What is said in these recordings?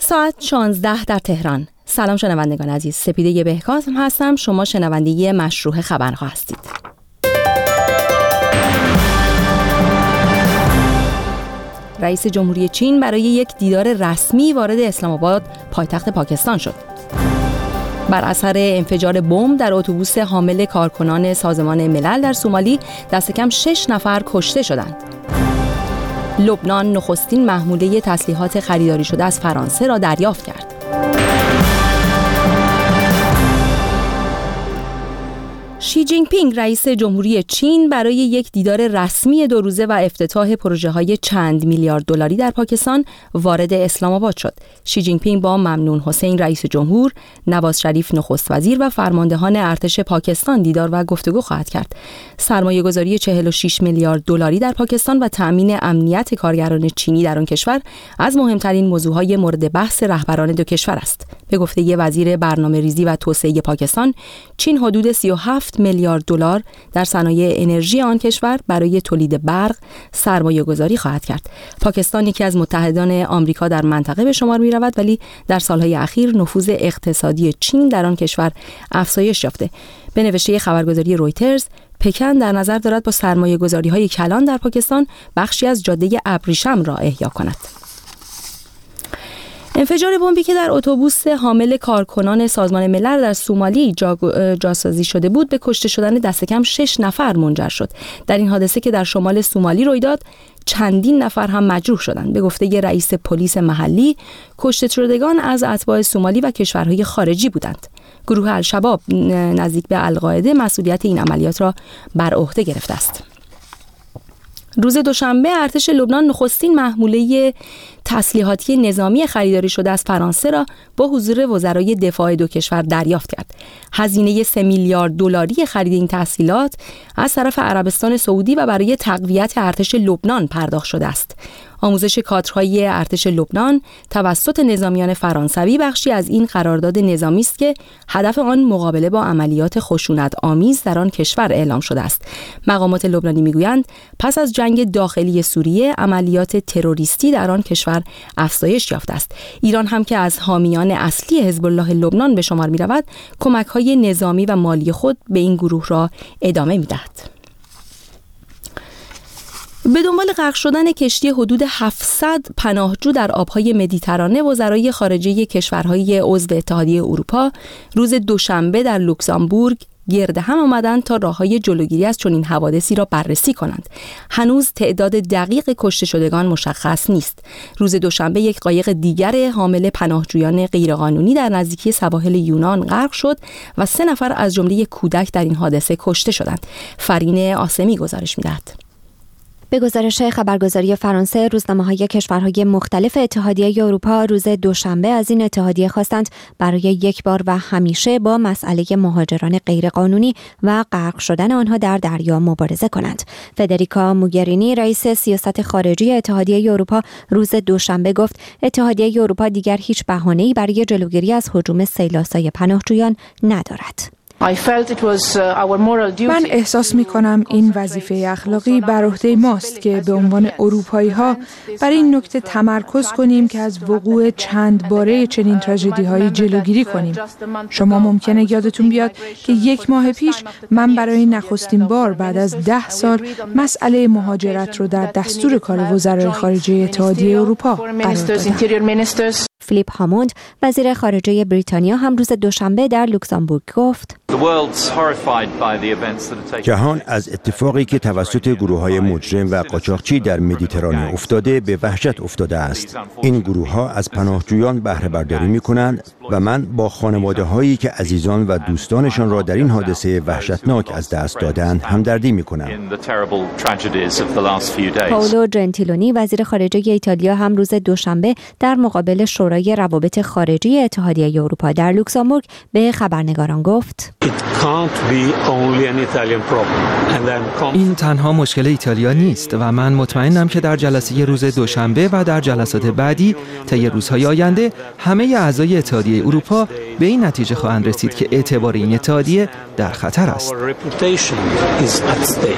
ساعت 16 در تهران. سلام شنوندگان عزیز، سپیده بهکاسم هستم. شما شنونده مشروع خبرها هستید. رئیس جمهوری چین برای یک دیدار رسمی وارد اسلام آباد پایتخت پاکستان شد. بر اثر انفجار بمب در اتوبوس حامل کارکنان سازمان ملل در سومالی دست کم 6 نفر کشته شدند. لبنان نخستین محموله تسلیحات خریداری شده از فرانسه را دریافت کرد. شی جین پینگ رئیس جمهوری چین برای یک دیدار رسمی 2 روزه و افتتاح پروژه‌های چند میلیارد دلاری در پاکستان وارد اسلام آباد شد. شی جین پینگ با ممنون حسین رئیس جمهور، نواز شریف نخست وزیر و فرماندهان ارتش پاکستان دیدار و گفتگو خواهد کرد. سرمایه‌گذاری 46 میلیارد دلاری در پاکستان و تأمین امنیت کارگران چینی در آن کشور از مهمترین موضوعهای مورد بحث رهبران دو کشور است. به گفته وزیر برنامه‌ریزی و توسعه پاکستان، چین حدود 37 میلیارد دلار در صنایع انرژی آن کشور برای تولید برق سرمایه‌گذاری خواهد کرد. پاکستان یکی از متحدان آمریکا در منطقه به شمار می‌رود، ولی در سالهای اخیر نفوذ اقتصادی چین در آن کشور افزایش یافته. به نوشته خبرگزاری رویترز، پکن در نظر دارد با سرمایه‌گذاری‌های کلان در پاکستان بخشی از جاده ابریشم را احیا کند. انفجار بمبی که در اتوبوس حامل کارکنان سازمان ملل در سومالی جاسازی شده بود به کشته شدن دست کم 6 نفر منجر شد. در این حادثه که در شمال سومالی روی داد، چندین نفر هم مجروح شدند. به گفته رئیس پلیس محلی، کشته شدگان از اتباع سومالی و کشورهای خارجی بودند. گروه الشباب نزدیک به القاعده مسئولیت این عملیات را بر عهده گرفته است. روز دوشنبه ارتش لبنان نخستین محموله تسلیحاتی نظامی خریداری شده از فرانسه را با حضور وزرای دفاع دو کشور دریافت کرد. هزینه 3 میلیارد دلاری خرید این تسهیلات از طرف عربستان سعودی و برای تقویت ارتش لبنان پرداخت شده است. آموزش کادرهای ارتش لبنان توسط نظامیان فرانسوی بخشی از این قرارداد نظامی است که هدف آن مقابله با عملیات خشونت آمیز در آن کشور اعلام شده است. مقامات لبنانی میگویند پس از جنگ داخلی سوریه عملیات تروریستی در آن کشور افزایش یافته است. ایران هم که از حامیان اصلی حزب الله لبنان به شمار می‌رود، کمک‌های نظامی و مالی خود به این گروه را ادامه می‌دهد. به دنبال غرق شدن کشتی حدود 700 پناهجو در آبهای مدیترانه، وزرای خارجه کشورهای عضو اتحادیه اروپا روز دوشنبه در لوکزامبورگ گرد هم آمدند تا راه‌های جلوگیری از چنین حوادثی را بررسی کنند. هنوز تعداد دقیق کشته شدگان مشخص نیست. روز دوشنبه یک قایق دیگر حامل پناهجویان غیرقانونی در نزدیکی سواحل یونان غرق شد و 3 نفر از جمله یک کودک در این حادثه کشته شدند. فرین آسمی گزارش می‌دهد. به گزارش خبرگزاری فرانسه، روزنامه‌های کشورهای مختلف اتحادیه اروپا روز دوشنبه از این اتحادیه خواستند برای یک بار و همیشه با مسئله مهاجران غیرقانونی و غرق شدن آنها در دریا مبارزه کنند. فدریکا موگرینی، رئیس سیاست خارجی اتحادیه اروپا، روز دوشنبه گفت اتحادیه اروپا دیگر هیچ بهانه‌ای برای جلوگیری از هجوم سیل‌آسای پناهجویان ندارد. من احساس می کنم این وظیفه اخلاقی بر عهده ماست که به عنوان اروپایی ها بر این نکته تمرکز کنیم که از وقوع چند باره چنین تراژدی هایی جلوگیری کنیم. شما ممکنه یادتون بیاد که 1 ماه پیش من برای نخستین بار بعد از 10 سال مسئله مهاجرت رو در دستور کار وزرای خارجه اتحادیه اروپا قرار دادم. فیلیپ هاموند، وزیر خارجه بریتانیا، هم روز دوشنبه در لوکزامبورگ گفت جهان از اتفاقی که توسط گروه‌های مجرم و قاچاقچی در مدیترانه افتاده به وحشت افتاده است. این گروه‌ها از پناهجویان بهره برداری می‌کنند و من با خانواده‌هایی که عزیزان و دوستانشان را در این حادثه وحشتناک از دست دادند همدردی می‌کنم. پائولو جنتیلونی، وزیر خارجه ایتالیا، هم روز دوشنبه در مقابل شورای روابط خارجی اتحادیه اروپا در لوکزامبورگ به خبرنگاران گفت این تنها مشکل ایتالیا نیست و من مطمئنم که در جلسه روز دوشنبه و در جلسات بعدی طی روزهای آینده همه اعضای اتحادیه اروپا به این نتیجه خواهند رسید که اعتبار این اتحادیه در خطر است.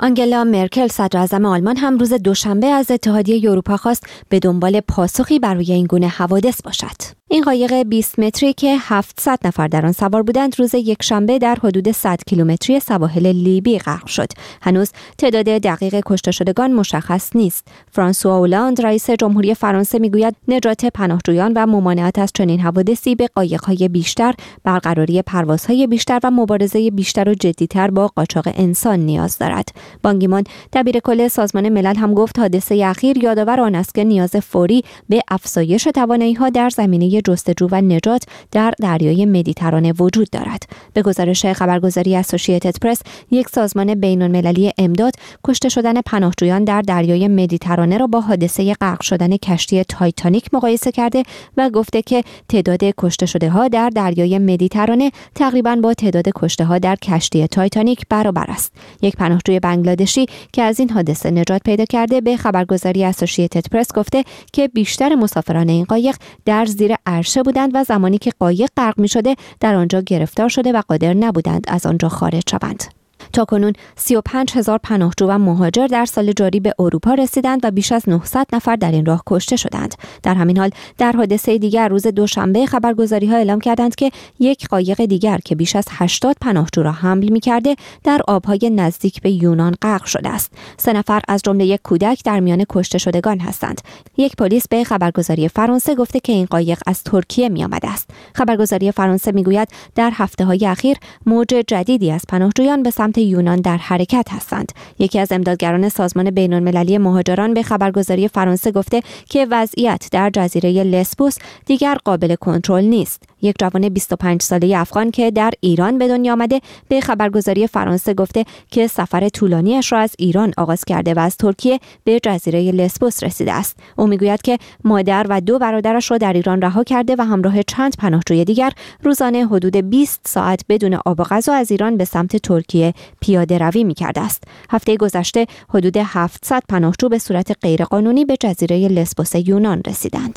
آنگلا مرکل صدراعظم آلمان هم روز دوشنبه از اتحادیه اروپا خواست به دنبال پاسخی برای این گونه حوادث باشد. این قایق 20 متری که 700 نفر در آن سوار بودند روز یکشنبه در حدود 100 کیلومتری سواحل لیبی غرق شد. هنوز تعداد دقیق کشته شدگان مشخص نیست. فرانسوا اولاند رئیس جمهوری فرانسه میگوید نجات پناهجویان و ممانعت از چنین حوادثی به قایق‌های بیشتر، برقراری پروازهای بیشتر و مبارزه بیشتر و جدی‌تر با قاچاق انسان نیاز دارد. بان کی مون دبیر کل سازمان ملل هم گفت حادثه اخیر یادآور آن است که نیاز فوری به افزایش توانایی‌ها در زمینه جستجو و نجات در دریای مدیترانه وجود دارد. به گزارش خبرگزاری اسوسییتد پرس، یک سازمان بین‌المللی امداد کشته شدن پناهجویان در دریای مدیترانه را با حادثه غرق شدن کشتی تایتانیک مقایسه کرده و گفته که تعداد کشته شده‌ها در دریای مدیترانه تقریباً با تعداد کشته‌ها در کشتی تایتانیک برابر است. یک پناهجوی بنگلادشی که از این حادثه نجات پیدا کرده به خبرگزاری اسوسییتد پرس گفته که بیشتر مسافران این قایق در زیر عرشه بودند و زمانی که قایق غرق می‌شده در آنجا گرفتار شده و قادر نبودند از آنجا خارج شوند. تاکنون 35,000 پناهجو و مهاجر در سال جاری به اروپا رسیدند و بیش از 900 نفر در این راه کشته شدند. در همین حال در حادثه دیگر روز دوشنبه خبرگزاری‌ها اعلام کردند که یک قایق دیگر که بیش از 80 پناهجو را حمل می‌کرده در آب‌های نزدیک به یونان غرق شده است. 3 نفر از جمله یک کودک در میان کشته شدگان هستند. یک پلیس به خبرگزاری فرانسه گفته که این قایق از ترکیه می‌آمده است. خبرگزاری فرانسه می‌گوید در هفته‌های اخیر موج جدیدی از پناهجویان به سمت یونان در حرکت هستند. یکی از امدادگران سازمان بین‌المللی مهاجران به خبرگزاری فرانسه گفته که وضعیت در جزیره لسبوس دیگر قابل کنترل نیست. یک جوان 25 ساله افغان که در ایران به دنیا آمده به خبرگزاری فرانسه گفته که سفر طولانیش را از ایران آغاز کرده و از ترکیه به جزیره لسبوس رسیده است. او میگوید که مادر و 2 برادرش را در ایران رها کرده و همراه چند پناهجوی دیگر روزانه حدود 20 ساعت بدون آب و غذا از ایران به سمت ترکیه پیاده روی می‌کرده است. هفته گذشته حدود 700 پناهجو به صورت غیرقانونی به جزیره لسبوس یونان رسیدند.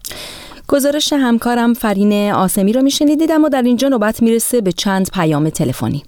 گزارش همکارم فرین آسمی را میشنیدید، اما در اینجا نوبت میرسه به چند پیام تلفنی.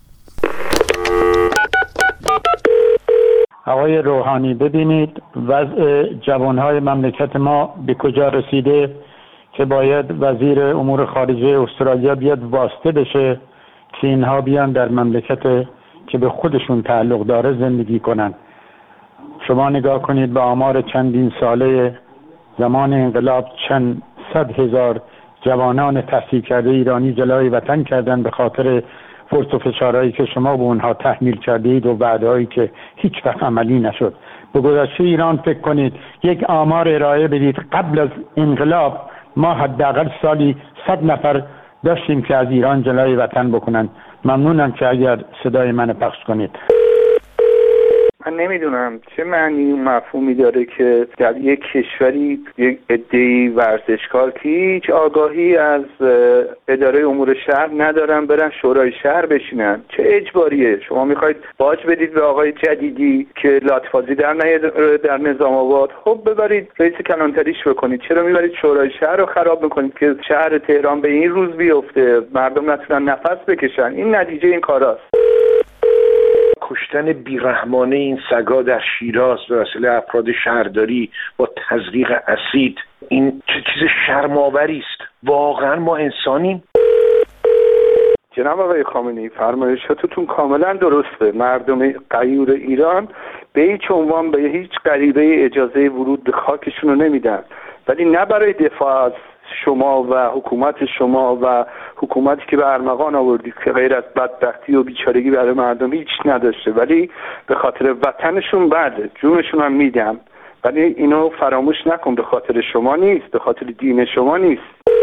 آقای روحانی، ببینید وضع جوانهای مملکت ما به کجا رسیده که باید وزیر امور خارجه استرالیا بیاد واسطه بشه که اینها بیان در مملکت که به خودشون تعلق داره زندگی کنن. شما نگاه کنید به آمار چندین ساله زمان انقلاب چند صد هزار جوانان تحصیل کرده ایرانی جلای وطن کردن به خاطر فرص و فشارهایی که شما به اونها تحمیل کردید و وعده‌هایی که هیچ وقت عملی نشد. به گذشته ایران فکر کنید، یک آمار ارائه بدید قبل از انقلاب ما حداقل سالی 100 نفر داشتیم که از ایران جلای وطن بکنن. ممنونم که اگر صدای من پخش کنید. من نمیدونم چه معنی و مفهومی داره که در یک کشوری یک عده‌ای ورزشکار که هیچ آگاهی از اداره امور شهر ندارن برن شورای شهر بشینن. چه اجباریه؟ شما میخواید باج بدید به آقای جدیدی که لاتفازی در نظام آباد، خب ببرید رئیس کلانتریش بکنید. چرا میبرید شورای شهر رو خراب میکنید که شهر تهران به این روز بیفته، مردم نتونن نفس بکشن؟ این نتیجه این کاراست. کشتن بیرحمانه این سگا در شیراز به وسیله افراد شهرداری با تزریق اسید، این چه چیز شرم‌آوری است. واقعا ما انسانیم؟ جناب آقای خامنه‌ای، فرمایشاتتون کاملا درسته. مردم غیور ایران به هیچ عنوان به هیچ غریبه اجازه ورود به خاکشون رو نمیدن، ولی نه برای دفاع از شما و حکومت شما و حکومتی که به ارمغان آوردید که غیر از بدبختی و بیچارگی برای مردم هیچ نداشته، ولی به خاطر وطنشون بله جونشون هم میدم، ولی اینو فراموش نکن، به خاطر شما نیست، به خاطر دین شما نیست.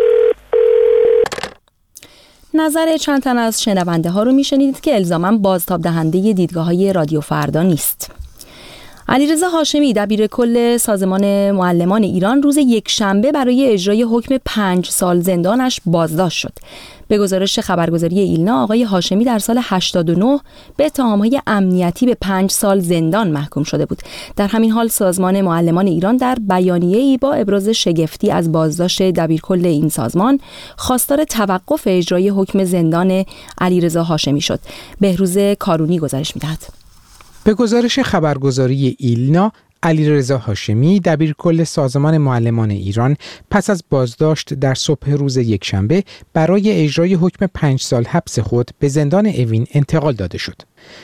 نظر چند تن از شنونده ها رو میشنیدید که الزاماً بازتاب دهنده دیدگاه‌های رادیو فردا نیست. علیرضا هاشمی دبیر کل سازمان معلمان ایران روز یکشنبه برای اجرای حکم 5 سال زندانش بازداشت شد. به گزارش خبرگزاری ایلنا، آقای هاشمی در سال 89 به اتهام‌های امنیتی به 5 سال زندان محکوم شده بود. در همین حال سازمان معلمان ایران در بیانیه‌ای با ابراز شگفتی از بازداشت دبیرکل این سازمان خواستار توقف اجرای حکم زندان علیرضا هاشمی شد. بهروز کارونی گزارش می‌دهد. به گزارش خبرگزاری ایلنا، علیرضا هاشمی دبیرکل سازمان معلمان ایران پس از بازداشت در صبح روز یکشنبه برای اجرای حکم 5 سال حبس خود به زندان اوین انتقال داده شد.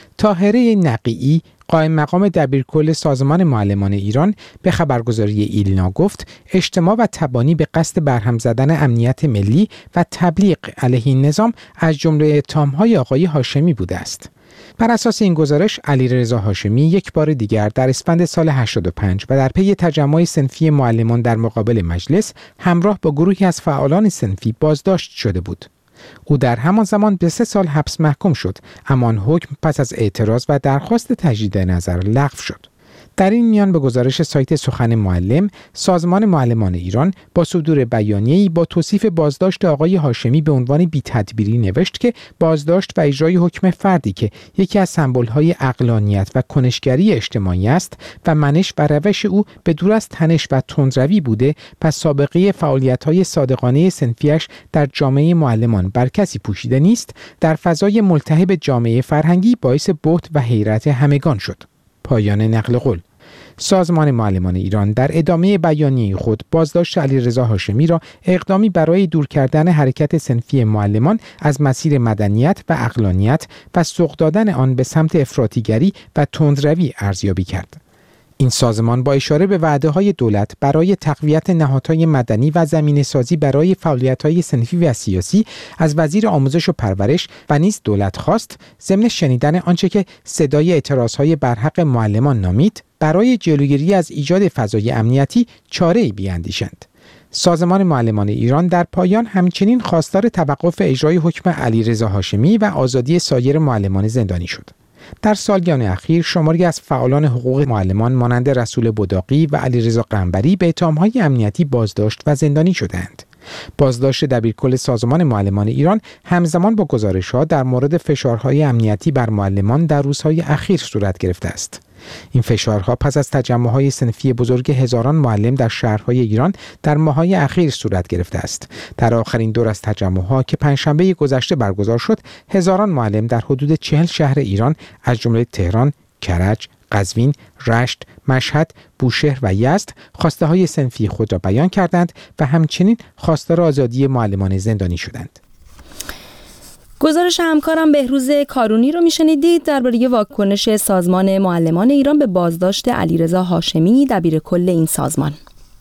طاهره نقیعی قائم مقام دبیرکل سازمان معلمان ایران به خبرگزاری ایلنا گفت اجتماع و تبانی به قصد برهم زدن امنیت ملی و تبلیغ علیه این نظام از جمله اتهام‌های آقای هاشمی بوده است. بر اساس این گزارش علیرضا هاشمی یک بار دیگر در اسفند سال 85 و در پی تجمع صنفی معلمان در مقابل مجلس همراه با گروهی از فعالان صنفی بازداشت شده بود. او در همان زمان به 3 سال حبس محکوم شد، اما آن حکم پس از اعتراض و درخواست تجدید نظر لغو شد. در این میان به گزارش سایت سخن معلم، سازمان معلمان ایران با صدور بیانیه‌ای با توصیف بازداشت آقای هاشمی به عنوان بی‌تدبیری نوشت که بازداشت و اجرای حکم فردی که یکی از سمبول‌های عقلانیت و کنشگری اجتماعی است و منش و روش او به دور از تنش و تندروی بوده، پس سابقه فعالیت‌های صادقانه صنفیش در جامعه معلمان بر کسی پوشیده نیست، در فضای ملتهب جامعه فرهنگی باعث بهت و حیرت همگان شد. پایان نقل قول. سازمان معلمان ایران در ادامه بیانیه خود بازداشت علیرضا هاشمی را اقدامی برای دور کردن حرکت صنفی معلمان از مسیر مدنیت و عقلانیت و سوق دادن آن به سمت افراطیگری و تندروی ارزیابی کرد. این سازمان با اشاره به وعده‌های دولت برای تقویت نهادهای مدنی و زمینه‌سازی برای فعالیت‌های صنفی و سیاسی از وزیر آموزش و پرورش و نیز دولت خواست ضمن شنیدن آنچه که صدای اعتراضهای برحق معلمان نامید، برای جلوگیری از ایجاد فضای امنیتی چاره‌ای بیاندیشند. سازمان معلمان ایران در پایان همچنین خواستار توقف اجرای حکم علیرضا هاشمی و آزادی سایر معلمان زندانی شد. در سالیان اخیر شماری از فعالان حقوق معلمان مانند رسول بداقی و علیرضا قنبری به اتهام‌های امنیتی بازداشت و زندانی شدند. بازداشت دبیرکل سازمان معلمان ایران همزمان با گزارش‌ها در مورد فشارهای امنیتی بر معلمان در روزهای اخیر صورت گرفته است. این فشارها پس از تجمع‌های صنفی بزرگ هزاران معلم در شهرهای ایران در ماه‌های اخیر صورت گرفته است. در آخرین دور از تجمع‌ها که پنجشنبه گذشته برگزار شد، هزاران معلم در حدود 40 شهر ایران از جمله تهران، کرج، قزوین، رشت، مشهد، بوشهر و یزد خواسته‌های صنفی خود را بیان کردند و همچنین خواستار آزادی معلمان زندانی شدند. گزارش همکارم بهروز کارونی رو میشنیدید درباره واکنش سازمان معلمان ایران به بازداشت علیرضا هاشمی دبیرکل این سازمان.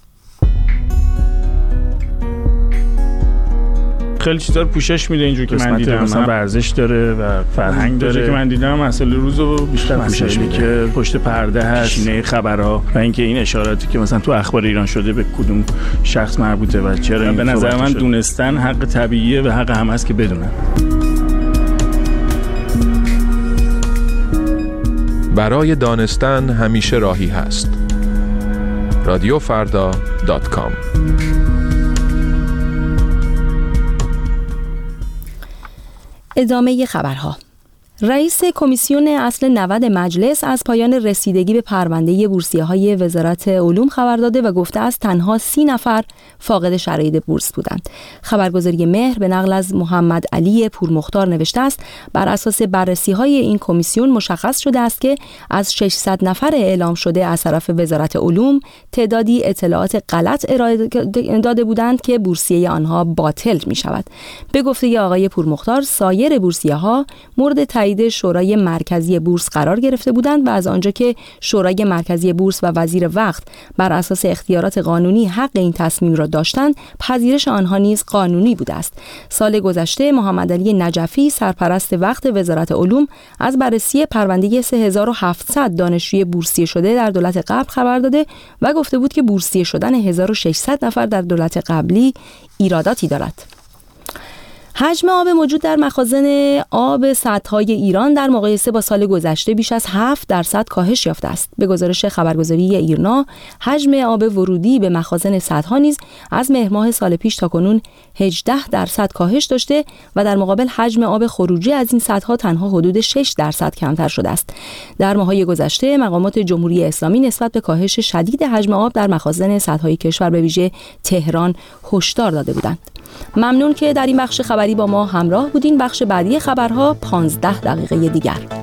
خیلی چیزا رو پوشش میده اینجوری که من دیدم، مثلا ورزش داره و فرهنگ داره که من دیدم مسائل روز رو بیشتر پوشش میده که پشت پرده هست، نه خبرها و اینکه این اشاراتی که مثلا تو اخبار ایران شده به کدوم شخص مربوطه و چرا این به نظر من دونستن حق طبیعیه و حق هم هست که بدونن. برای دانستن همیشه راهی هست. رادیوفردا.com. ادامه خبرها. رئیس کمیسیون اصل 90 مجلس از پایان رسیدگی به پرونده بورسیه‌های وزارت علوم خبر داده و گفته است تنها 30 نفر فاقد شرایط بورس بودند. خبرگزاری مهر به نقل از محمد علی پورمختار نوشته است بر اساس بررسی‌های این کمیسیون مشخص شده است که از 600 نفر اعلام شده از طرف وزارت علوم تعدادی اطلاعات غلط ارائه داده بودند که بورسیه آنها باطل می‌شود. به گفته آقای پورمختار سایر بورسیه‌ها مورد تایید شورای مرکزی بورس قرار گرفته بودند و از آنجا که شورای مرکزی بورس و وزیر وقت بر اساس اختیارات قانونی حق این تصمیم را داشتند، پذیرش آنها نیز قانونی بوده است. سال گذشته محمد علی نجفی سرپرست وقت وزارت علوم از بررسی پرونده 3700 دانشجوی بورسیه شده در دولت قبل خبر داده و گفته بود که بورسیه شدن 1600 نفر در دولت قبلی ایراداتی دارد. حجم آب موجود در مخازن آب سدهای ایران در مقایسه با سال گذشته بیش از 7% کاهش یافته است. به گزارش خبرگزاری ایرنا، حجم آب ورودی به مخازن سدها نیز از مهر ماه سال پیش تا کنون 18% کاهش داشته و در مقابل حجم آب خروجی از این سدها تنها حدود 6% کمتر شده است. در ماه‌های گذشته مقامات جمهوری اسلامی نسبت به کاهش شدید حجم آب در مخازن سدهای کشور به ویژه تهران هشدار داده بودند. ممنون که در این بخش خبری با ما همراه بودین. بخش بعدی خبرها 15 دقیقه دیگر.